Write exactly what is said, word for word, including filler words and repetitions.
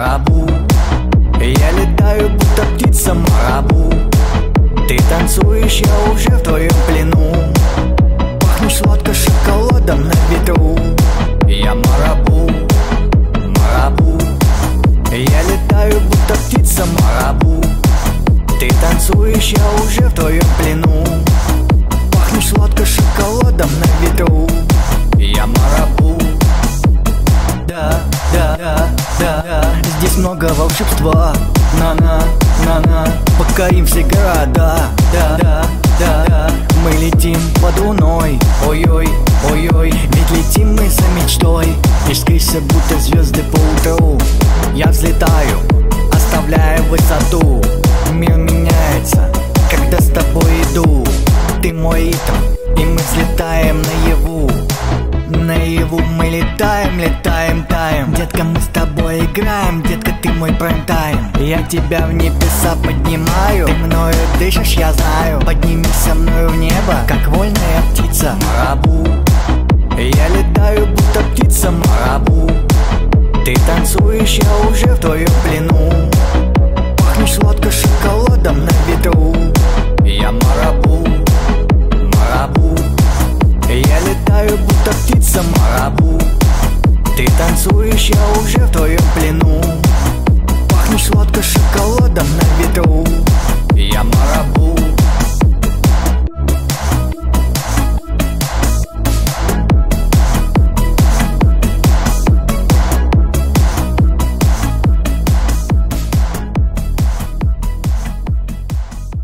Марабу. Я летаю, будто птица Марабу. Ты танцуешь, я уже в твоем плену. Пахнешь сладко шоколадом на ветру. Я Марабу, Марабу. Я летаю, будто птица Марабу. Ты танцуешь, я уже в твоем плену. Пахнешь сладко шоколадом на ветру. Я Марабу. Да, да, да, да, да. Здесь много волшебства. На-на, на-на. Покорим все города. Да, да, да, да. Мы летим под луной. Ой-ой, ой-ой. Ведь летим мы за мечтой. Искришься, будто звезды по утру. Я взлетаю, оставляя высоту. Мир меняется, когда с тобой иду. Ты мой ритм, и мы взлетаем наяву. Наяву мы летаем, летаем, таем. Детка, мы с тобой играем, детка, ты мой прайм-тайм. Я тебя в небеса поднимаю. Ты мною дышишь, я знаю. Поднимись со мной в небо, как вольная птица Марабу. Я летаю, будто птица Марабу. Ты танцуешь, я уже в твоем плену. Пахнешь сладко шоколадом на ветру. Я Марабу, Марабу. Я летаю, будто птица Марабу. Ты танцуешь, я уже в